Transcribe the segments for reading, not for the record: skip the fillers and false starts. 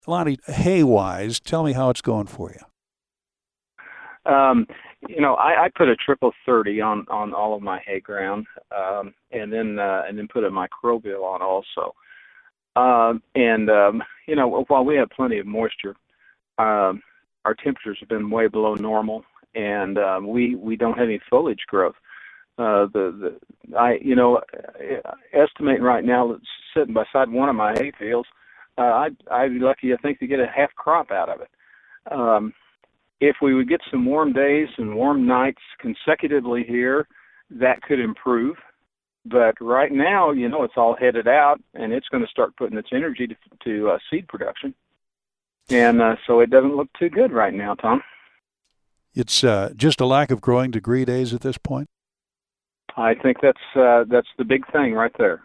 Lonnie, hay-wise, tell me how it's going for you. Um, I put a triple 30 on all of my hay ground, and then put a microbial on also. While we have plenty of moisture, um, our temperatures have been way below normal, and we don't have any foliage growth. Estimating right now, sitting beside one of my hay fields, I'd be lucky, I think, to get a half crop out of it. Um, if we would get some warm days and warm nights consecutively here, that could improve. But right now, it's all headed out, and it's going to start putting its energy to seed production. And so it doesn't look too good right now, Tom. It's just a lack of growing degree days at this point. I think that's the big thing right there.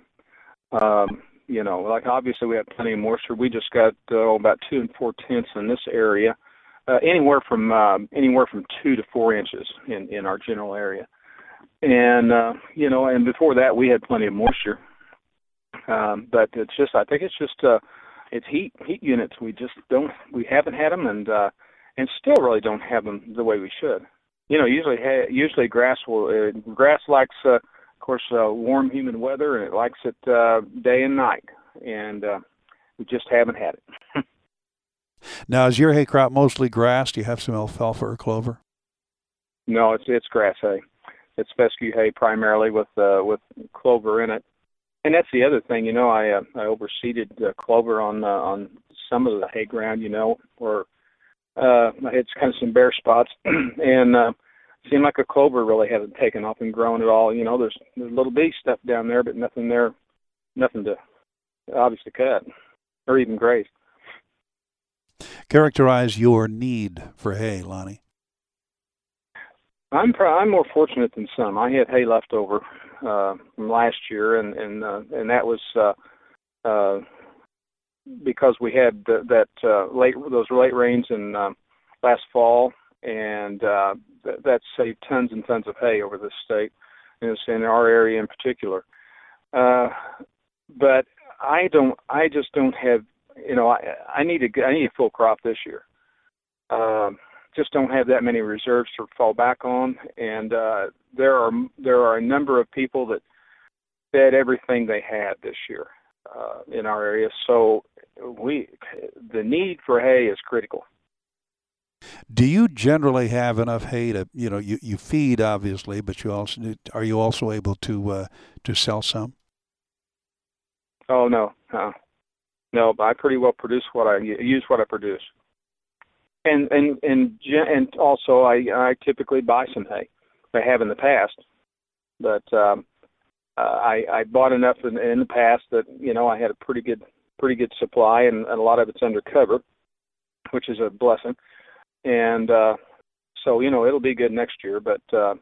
Like obviously we have plenty of moisture. We just got about 2 and 4 tenths in this area, anywhere from 2 to 4 inches in our general area. And and before that we had plenty of moisture. But I think it's heat units. We haven't had them, and still really don't have them the way we should. Usually grass likes, of course, warm, humid weather, and it likes it day and night, and we just haven't had it. Now, is your hay crop mostly grass? Do you have some alfalfa or clover? No, it's grass hay. It's fescue hay primarily with clover in it, and that's the other thing. I overseeded clover on some of the hay ground. Or I had kind of some bare spots, and seemed like a clover really hasn't taken off and grown at all. There's little bee stuff down there, but nothing there, nothing to obviously cut or even graze. Characterize your need for hay, Lonnie. I'm more fortunate than some. I had hay left over from last year, and that was because we had those late rains in last fall, and that saved tons and tons of hay over this state, and it's in our area in particular. But I just don't have. I need a full crop this year. Just don't have that many reserves to fall back on, and there are a number of people that fed everything they had this year in our area. So the need for hay is critical. Do you generally have enough hay to, you feed obviously, but are you also able to sell some? Oh no, no, but I pretty well use what I produce. And also I typically buy some hay. I have in the past, but I bought enough in the past that I had a pretty good supply, and a lot of it's under cover, which is a blessing. And so it'll be good next year. But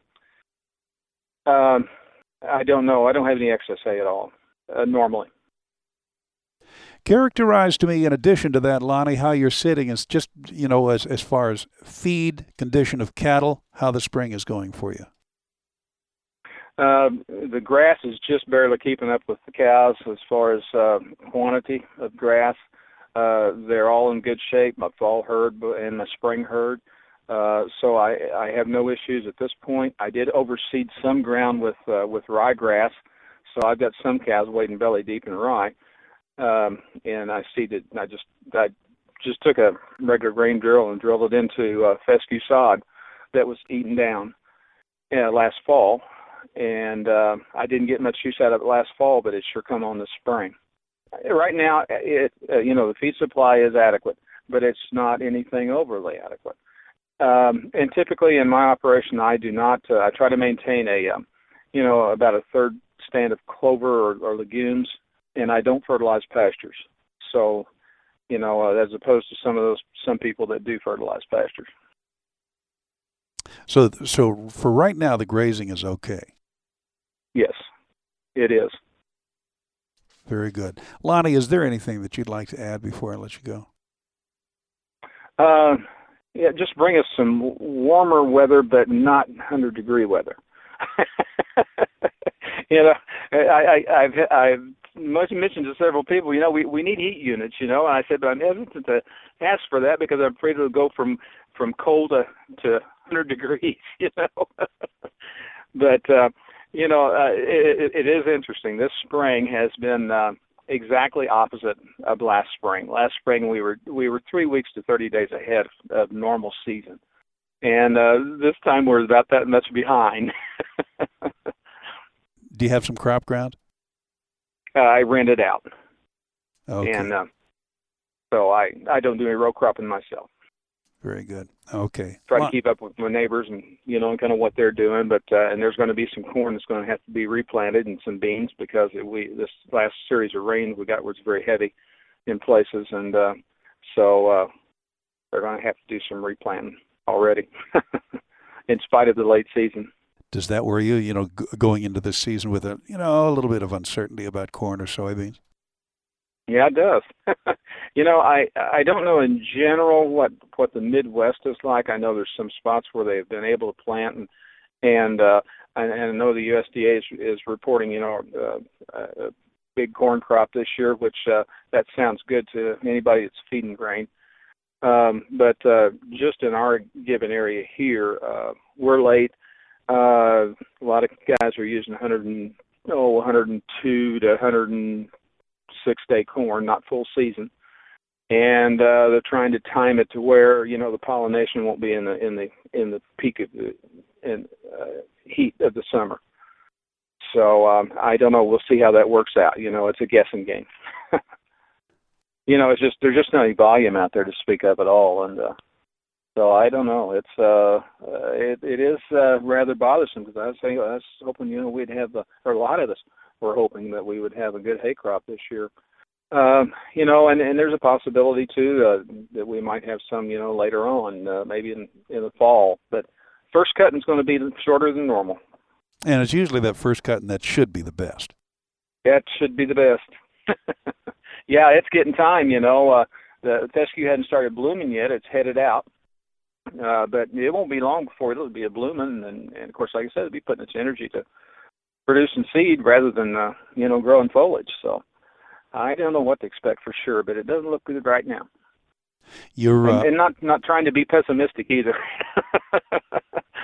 I don't know. I don't have any excess hay at all normally. Characterize to me, in addition to that, Lonnie, how you're sitting is just, as far as feed, condition of cattle, how the spring is going for you. The grass is just barely keeping up with the cows as far as quantity of grass. They're all in good shape, my fall herd and my spring herd. So I have no issues at this point. I did overseed some ground with ryegrass, so I've got some cows wading belly deep in rye. And I seeded. I just took a regular grain drill and drilled it into fescue sod that was eaten down last fall, and I didn't get much use out of it last fall, but it sure come on this spring. Right now, the feed supply is adequate, but it's not anything overly adequate. And typically in my operation, I do not. I try to maintain about a third stand of clover or legumes, and I don't fertilize pastures. So, as opposed to some people that do fertilize pastures. So for right now, the grazing is okay. Yes, it is. Very good. Lonnie, is there anything that you'd like to add before I let you go? Yeah, just bring us some warmer weather, but not 100-degree weather. I've mentioned to several people, we need heat units, and I said, but I'm hesitant to ask for that because I'm afraid it'll go from cold to 100 degrees, But it is interesting. This spring has been exactly opposite of last spring. Last spring we were 3 weeks to 30 days ahead of normal season, and this time we're about that much behind. Do you have some crop ground? I rent it out, Okay. and so I don't do any row cropping myself. Very good. Okay. Try to keep up with my neighbors and kind of what they're doing, but and there's going to be some corn that's going to have to be replanted and some beans because this last series of rains we got was very heavy in places, and so they're going to have to do some replanting already in spite of the late season. Does that worry you, going into this season with a little bit of uncertainty about corn or soybeans? Yeah, it does. I don't know in general what the Midwest is like. I know there's some spots where they've been able to plant, and I know the USDA is reporting, a big corn crop this year, which that sounds good to anybody that's feeding grain. But just in our given area here, we're late. A lot of guys are using 102 to 106-day corn, not full season, and they're trying to time it to where the pollination won't be in the peak of the heat of the summer. So I don't know. We'll see how that works out. It's a guessing game. It's just there's just not any volume out there to speak of at all, and so I don't know. It is rather bothersome because I was hoping we'd have or a lot of us were hoping that we would have a good hay crop this year. And there's a possibility too that we might have some later on, maybe in the fall. But first cutting is going to be shorter than normal. And it's usually that first cutting that should be the best. That should be the best. Yeah, it's getting time. The fescue hadn't started blooming yet; it's headed out. But it won't be long before it'll be a blooming, and of course, like I said, it'll be putting its energy to producing seed rather than growing foliage. So I don't know what to expect for sure, but it doesn't look good right now. You're and not trying to be pessimistic either.